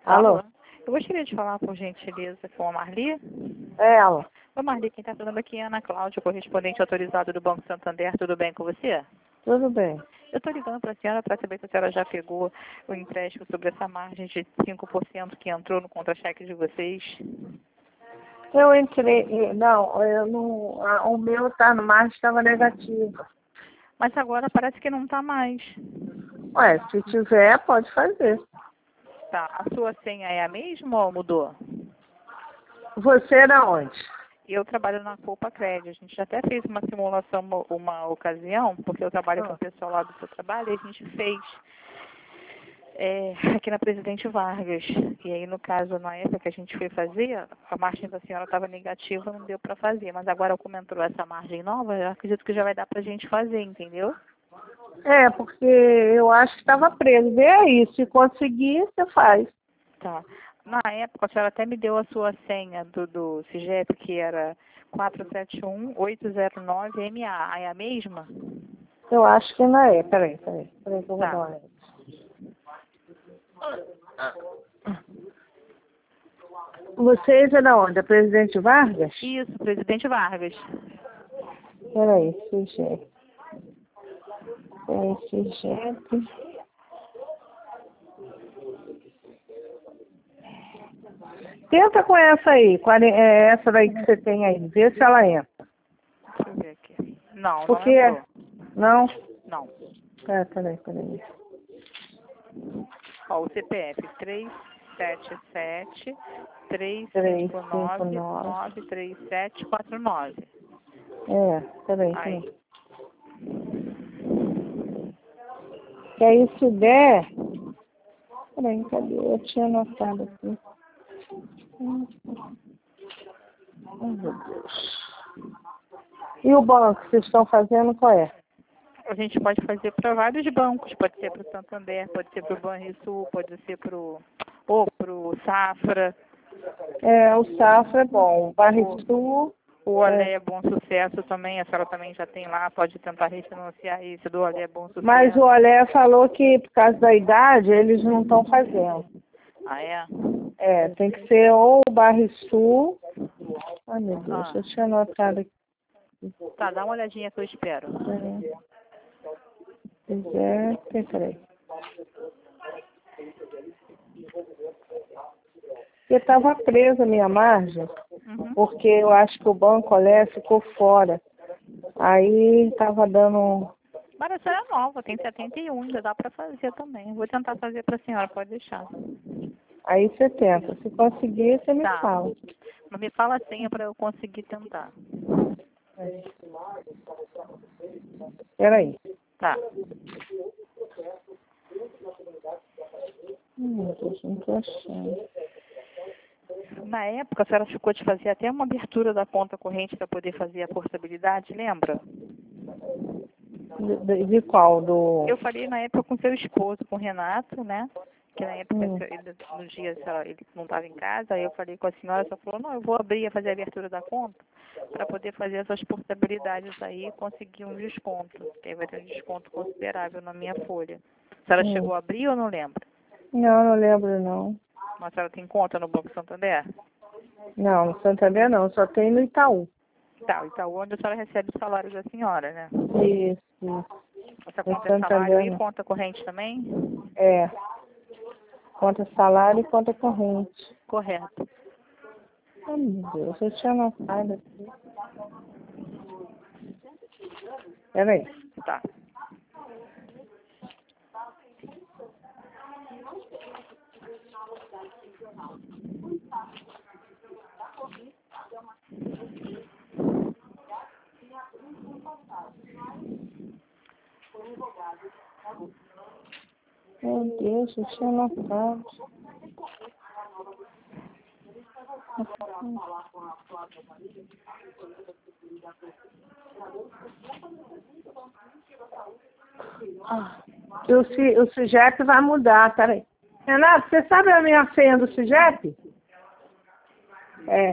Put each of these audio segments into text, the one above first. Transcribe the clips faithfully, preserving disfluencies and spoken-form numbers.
Alô? Alô? Eu gostaria de falar, por gentileza, com a Marli. É ela. Oi, Marli, quem está falando aqui é a Ana Cláudia, correspondente autorizado do Banco Santander. Tudo bem com você? Tudo bem. Eu estou ligando para a senhora para saber se a senhora já pegou o empréstimo sobre essa margem de cinco por cento que entrou no contra-cheque de vocês. Eu entrei, não, eu não, a- o meu está no margem, estava negativo. Mas agora parece que não está mais. Ué, se tiver, pode fazer. Tá. A sua senha é a mesma ou mudou? Você era onde? Eu trabalho na Copa Cred. A gente já até fez uma simulação uma, uma ocasião, porque eu trabalho com o pessoal lá do seu trabalho, e a gente fez é, aqui na Presidente Vargas. E aí, no caso, na época que a gente foi fazer, a margem da senhora estava negativa, não deu para fazer. Mas agora, como entrou essa margem nova, eu acredito que já vai dar para a gente fazer, entendeu? É, porque eu acho que estava preso. Vê aí, se conseguir, você faz. Tá. Na época, a senhora até me deu a sua senha do, do CIGEP, que era quatro sete um oito zero nove M A. É a mesma? Eu acho que não é. Peraí, peraí. Peraí que eu vou Tá. dar uma olhada. Vocês é da onde? A Presidente Vargas? Isso, Presidente Vargas. Peraí, sujeito. Peraí, sujeito. Tenta com essa aí, quare- é essa daí que você tem aí. Vê se ela entra. Deixa eu ver aqui. Não, Porque... não entrou. Não? Não. É, peraí, peraí. Ó, o C P F três sete sete três três, cinco cinco, nove nove. nove três sete quatro nove. É, peraí, Aí. peraí. Que aí se der... Peraí, cadê? Eu tinha anotado aqui. Ai, meu Deus. E o banco que vocês estão fazendo, qual é? A gente pode fazer para vários bancos. Pode ser para o Santander, pode ser para o Banrisul, pode ser para o... ou para o Safra. É, o Safra é bom. O Barrisul... O Olé é Bom Sucesso também, a senhora também já tem lá, pode tentar refinanciar esse do Olé é Bom Sucesso. Mas o Olé falou que, por causa da idade, eles não estão fazendo. Ah, é? É, tem que ser ou o Barrisul... Ai, meu Deus, Ah. eu tinha anotado aqui. Tá, dá uma olhadinha que eu espero. Peraí. Quiser, peraí. Porque estava presa a minha margem, Uhum. porque eu acho que o Banco Olé ficou fora. Aí estava dando... Mas essa é nova, tem setenta e um, ainda dá para fazer também. Vou tentar fazer para a senhora, pode deixar. Aí você tenta. Se conseguir, você me Tá. fala. Mas me fala a senha para eu conseguir tentar. Peraí. Tá. Hum, meu Deus, não estou achando. Na época, a senhora ficou de fazer até uma abertura da conta corrente para poder fazer a portabilidade, lembra? De, de, de qual? Do... Eu falei na época com seu esposo, com o Renato, né? Que na época, Hum. ele, no dia, a senhora- ele não estava em casa, aí eu falei com a senhora, a senhora falou, não, eu vou abrir e fazer a abertura da conta para poder fazer essas portabilidades aí e conseguir um desconto. Que aí vai ter um desconto considerável na minha folha. A senhora Hum. chegou a abrir ou não lembra? Não, não lembro não. Mas a senhora tem conta no Banco Santander? Não, no Santander não, só tem no Itaú. Tá, Itaú, onde a senhora recebe o salário da senhora, né? Isso, isso. Essa No conta é salário Santander e não. conta corrente também? É. Conta salário e conta corrente. Correto. Ai, meu Deus, eu tinha anotado aqui. Peraí. Tá. Meu Deus, eu tinha anotado. Ah, o, C, o CIGEP vai mudar, peraí. Renato, você sabe a minha senha do CIGEP? É.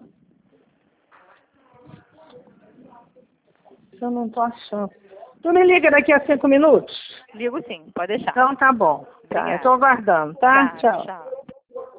Eu não tô achando. Tu me liga daqui a cinco minutos? Ligo sim, pode deixar. Então tá bom. Tá, eu tô aguardando, tá? Tá, Tchau. tchau.